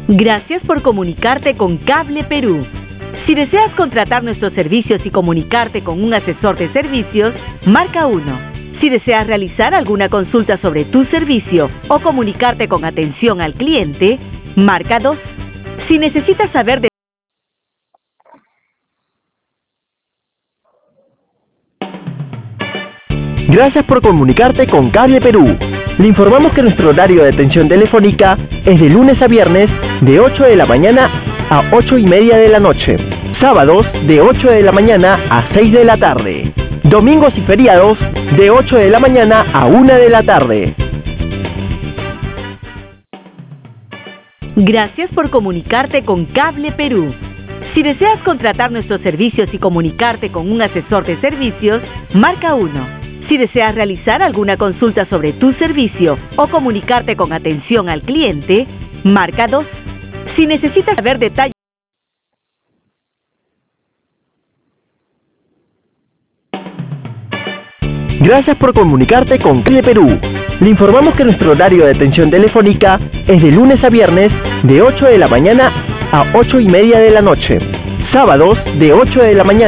Gracias por comunicarte con Cable Perú. Si deseas contratar nuestros servicios y comunicarte con un asesor de servicios, marca 1. Si deseas realizar alguna consulta sobre tu servicio o comunicarte con atención al cliente, marca 2. Si necesitas saber de... Gracias por comunicarte con Cable Perú. Le informamos que nuestro horario de atención telefónica es de lunes a viernes de 8 de la mañana a 8:30 de la noche. Sábados de 8 de la mañana a 6 de la tarde. Domingos y feriados de 8 de la mañana a 1 de la tarde. Gracias por comunicarte con Cable Perú. Si deseas contratar nuestros servicios y comunicarte con un asesor de servicios, marca 1. Si deseas realizar alguna consulta sobre tu servicio o comunicarte con atención al cliente, marca 2. Si necesitas saber detalles... Gracias por comunicarte con Cable Perú. Le informamos que nuestro horario de atención telefónica es de lunes a viernes de 8 de la mañana a 8:30 de la noche. Sábados de 8 de la mañana